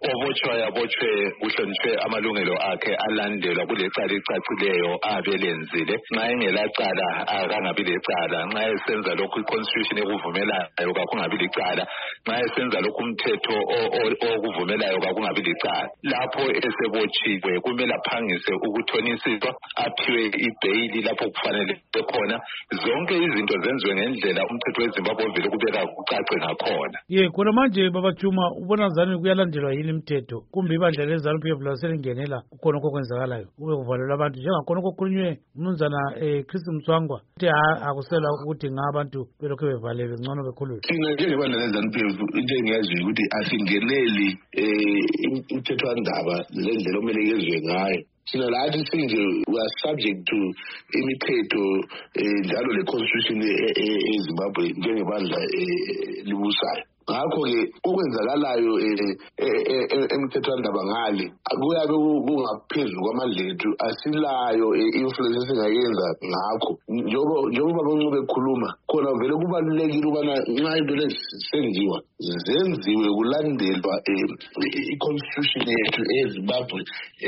obotshwayo abotshwe kuhlonishwe amalungelo akhe alandelwa kulecala elicacileyo abelenzile. Nxa engelacala akangabi lecala. Nxa esenza lokhu i-constitution ekuvumelayo kakungabi licala. Nxa esenza lokhu umthetho okuvumelayo kakungabi licala. Lapho esebotshiwe kumele aphangise ukuthonisiswa, aphiwe ibheyili lapho kufanele khona. Zonke izinto zenziwe ngendlela umthetho weZimbabwe ovele kubeka kucace ngakhona. Khona manje Baba Juma ubona zani kuyalandelwa yini imithetho kumbe ibandla leZANU-PF laselingenela kukhona okwenzakalayo kube kuvalelwa abantu njengakhona okukhulunywe umnumzana Chris Mtswangwa ukuthi akusela ukuthi ngabantu belokhu bevalelwe ngcono bekhululwe. Thina njengebandla leZANU-PF into engiyaziyo ukuthi asingeneli imithethwandaba lendlela okumele yezwe ngayo. Thina lathi sinje we are subject to imithetho njalo le-constitution eZimbabwe njengebandla libusayo. Ngakho-ke okwenzakalayo emthethwandaba ngale kuyabe kungaphezulu kwamandla ethu, asilayo influence esingayenza ngakho. Njengoba bancube ekhuluma khona vele kubalulekile ukubana nxa into lezenziwa zenziwe kulandelwa i-constitution yethu eZimbabwe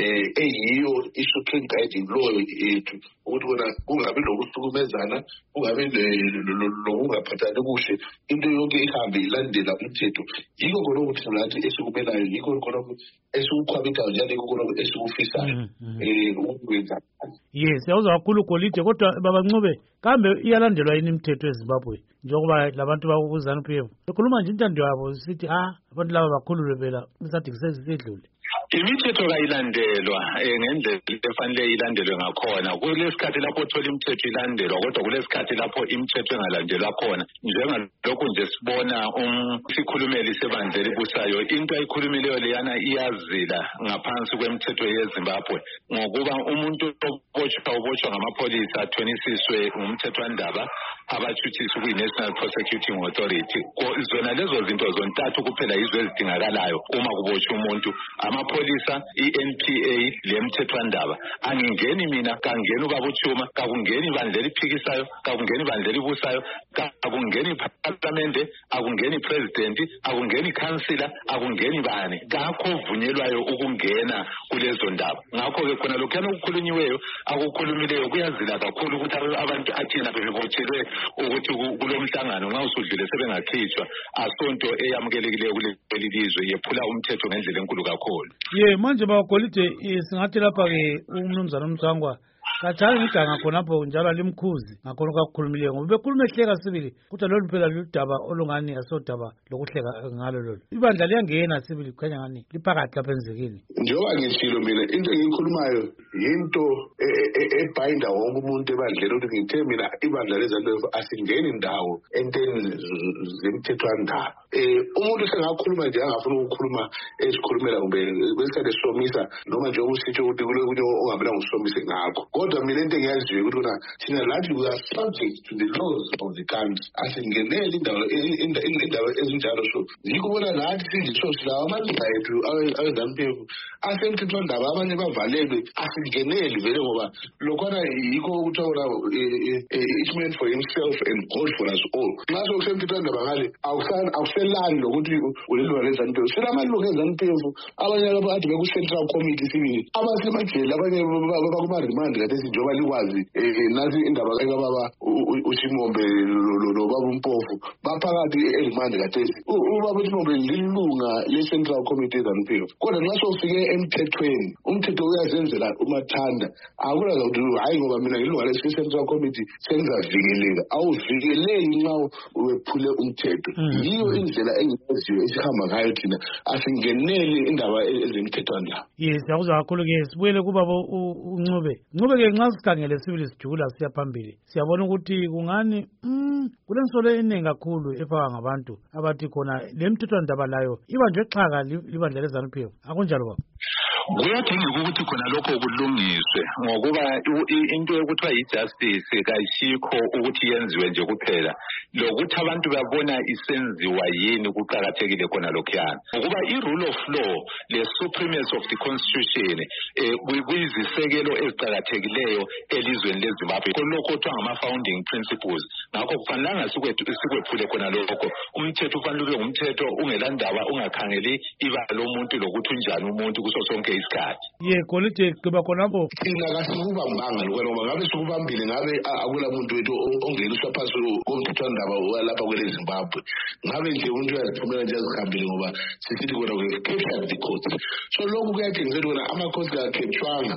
eyiyo i-supreme guiding law yethu, ukuthi kona kungabi lokuhlukumezana, kungabi lokungaphathani kuhle, into yonke ihambe ilandela umthetho. Yikho khona ukuthi nathi esikumelayo, yikho khona esikukhwabithayo njalo yikho khona esikufisayo ukwenza. Siyawuzwa kakhulu Golide, kodwa Baba Ncube kambe iyalandelwa yini imithetho eZimbabwe njengoba labantu bakuZANU-PF bekhuluma nje intando yabo sithi abantu laba bakhululwe phela isathi kusesidlule? Imithetho kayilandelwa ngendlela efanele ilandelwe ngakhona. Kulesikhathi lapho uthola imithetho ilandelwa, kodwa kulesikhathi lapho imithetho engalandelwa khona. Njengalokhu nje sibona isikhulumeli sebandla elibusayo into ayikhulumileyo leyana iyazila ngaphansi kwemithetho yeZimbabwe, ngokuba umuntu obotshwa ngamapholisa athonisiswe ngumthethwandaba abathuthiswe kwi-National Prosecuting Authority. Zona lezo zinto zontathu kuphela yizo ezidingakalayo uma kubotshwa umuntu: amapholisa, i-NPA lemthethwandaba. Angingeni mina, kangeni ubaba uChuma, kakungeni ibandla eliphikisayo, kakungeni ibandla elibusayo, kakungeni iparlamente, akungeni president, akungeni councillor, akungeni bani. Kakho ovunyelwayo ukungena kulezo ndaba. Ngakho-ke khona lokhuyana okukhulunyiweyo akukhulumileyo kuyazila kakhulu ukuthi abantu athina bebotshelwe ukuthi kulomhlangano nxa usudlule sebengakhitshwa asonto eyamukelekileyo kuleli lizwe, yephula umthetho ngendlela enkulu kakhulu. Manje Baba Golide singathi lapha-ke umnumzana uMtswangwa kathali ngiganga khonapho njalo alimkhuzi ngakhona okakukhulumileyo ngoba bekhuluma ehleka sibili kodwa lolu phela ludaba olungani asodaba lokuhleka ngalo lolu. Ibandla liyangena sibili kukhanya ngani liphakathi lapha enzekile. Njengoba ngishilo mina into engiyikhulumayo yinto ebhayinda wonke umuntu ebandleni ukuthi ngithe mina ibandla leZANU-PF asingeni ndawo enteni zemthethwandaba. Umuntu sengakhuluma nje angafuna ukukhuluma esikhulumela kumbe kwesikhathi esomisa noma nje okusitsho ukuthi kulokunye ongabela ngusomise ngakho. Kodwa mina into engiyaziyo ukuthi thina lathi we are subject to the laws of the country. Asingeneli indawo ezinjalo. So yikho bona lathi sinje so silawo amalunga ethu aweZANU-PF asemthethwandaba abanye bavalelwe, asingeneli vele ngoba lokhona yikho ukuthi each man for himself and God for us all. Nxa sokusemthethwandaba ngale awuselani lokuthi ulelunga leZANU-PF. Silamalunga eZANU-PF abanye ade beku-Central Committee sibili abasemajele, abanye bakuma-remand kathesi njengoba likwazi nasi indaba kababa uChimombe nobaba uMpofu baphakathi e-remand kathesi. Ubaba uChimombe lilunga le-Central Committee eZANU-PF, kodwa nxa sofike emthethweni umthetho uyazenzela umathanda. Akulaza ukuthi hayi ngoba mina ngilunga le-Central Committee sengizavikeleka. Awuvikeleki nxa wephule umthetho. Yiyo indlela engiyaziyo esihamba ngayo thina, asingeneli indaba ezemthethwandaba. Siyakuzwa kakhulu-ke sibuyele kubaba Ncube-ke nxa sikhangele sibili sijula siya phambili siyabona ukuthi kungani kulensolo eningi kakhulu efakwa ngabantu abathi khona le mthethwandaba layo ibanjwe xhaka libandla leZANU-PF. Akunjalo baba? Kuyadingeka ukuthi khona lokho kulungiswe ngokuba into yokuthiwa yi-justice kayishikho ukuthi yenziwe nje kuphela lokuthi abantu babona isenziwa yini kuqakathekile khona lokhuyana ngokuba i-rule of law le-supremacy of the constitution kuyizisekelo eziqakathekileyo elizweni leZimbabwe lokho kuthiwa ngama-founding principles ngakho kufanelanga sikwephule khona lokho umthetho ufanele ube ngumthetho ungelandaba ungakhangeli ibala lomuntu lokuthi unjani umuntu kuso sonke isikhathi. Golide kuba khonapho thina kasikubambanga lokho ngoba ngabe sikubambile ngabe akula muntu wethu ongeniswa phasi komthethwandaba walapha kweleZimbabwe ngabe nje umuntu uyaziphumela nje azihambile ngoba sisithi kona we captured the court so lokhu kuyathengisela ukuthi amakhosi kakhethwanga